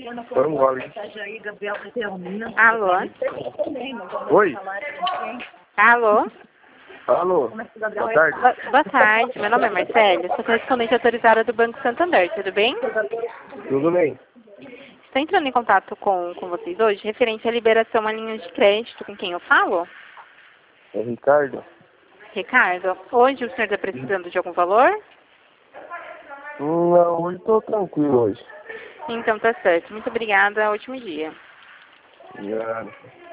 Foi um gole. Alô? Oi? Alô? Alô? Boa tarde. Boa tarde, meu nome é Marcelo, sou correspondente autorizada do Banco Santander, tudo bem? Tudo bem? Estou entrando em contato com vocês hoje, referente à liberação a linhas de crédito, com quem eu falo? É Ricardo? Ricardo, hoje o senhor está precisando de algum valor? Não, hoje tô tranquilo hoje. Então tá certo, muito obrigada, ótimo dia. Obrigado.